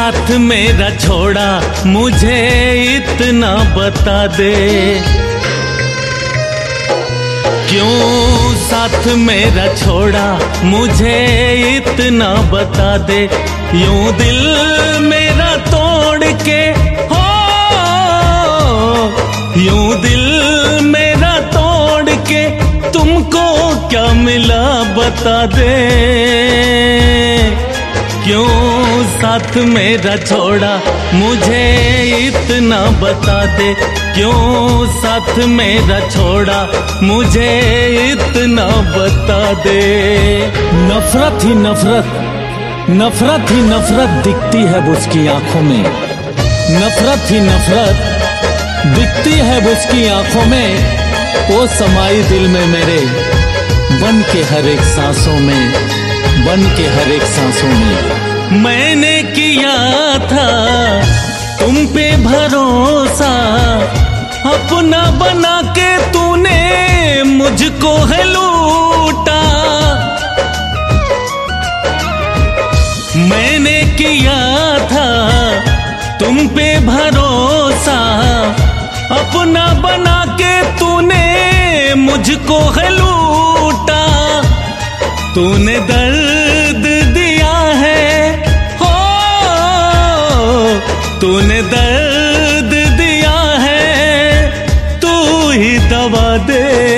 साथ मेरा छोड़ा मुझे इतना बता दे। क्यों साथ मेरा छोड़ा मुझे इतना बता दे। यूं दिल मेरा तोड़ के हो, यूं दिल मेरा तोड़ के तुमको क्या मिला बता दे। क्यों साथ मेरा छोड़ा मुझे इतना बता दे। क्यों साथ मेरा छोड़ा मुझे इतना बता दे। नफरत ही नफरत, नफरत ही नफरत दिखती है उसकी आंखों में। नफरत ही नफरत दिखती है उसकी आंखों में। वो समाई दिल में मेरे, बन के हर एक सांसों में, बन के हर एक सांसों में। मैंने किया था तुम पे भरोसा, अपना बना के तूने मुझको है लूटा। मैंने किया था तुम पे भरोसा, अपना बना के तूने मुझको है लूटा। तूने दर्द दिया है हो, तूने दर्द दिया है, तू ही दवा दे।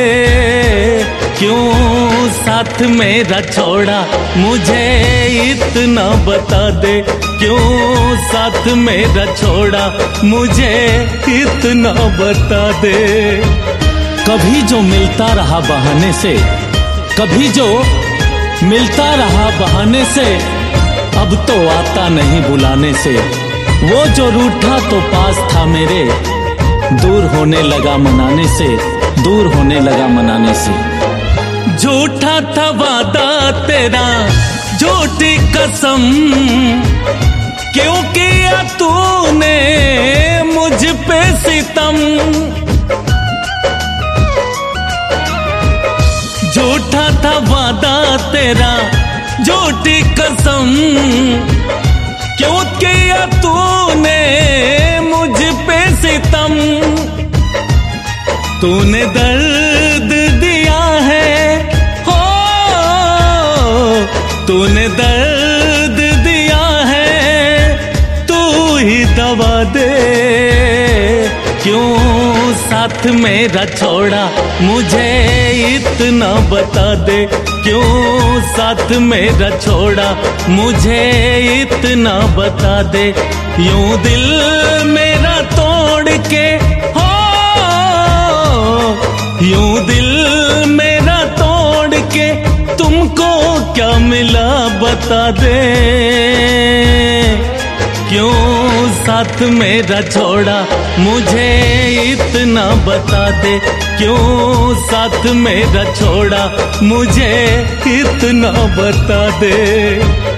क्यों साथ मेरा छोड़ा मुझे इतना बता दे। क्यों साथ मेरा छोड़ा मुझे इतना बता दे। कभी जो मिलता रहा बहाने से, कभी जो मिलता रहा बहाने से, अब तो आता नहीं बुलाने से। वो जो रूठा तो पास था मेरे, दूर होने लगा मनाने से, दूर होने लगा मनाने से। झूठा था वादा तेरा, झूठी कसम, क्यों किया तूने मुझ पे सितम। झूठा था वादा तेरा, झूठी कसम, क्यों किया तूने मुझ पे सितम। तूने दर्द दिया है हो, तूने दर्द दिया है, तू ही दवा दे। क्यों साथ मेरा छोड़ा मुझे इतना बता दे। क्यों साथ मेरा छोड़ा मुझे इतना बता दे। यूं दिल मेरा तोड़ के हो, यूं दिल मेरा तोड़ के तुमको क्या मिला बता दे। क्यों साथ मेरा छोड़ा मुझे इतना बता दे। क्यों साथ मेरा छोड़ा मुझे इतना बता दे।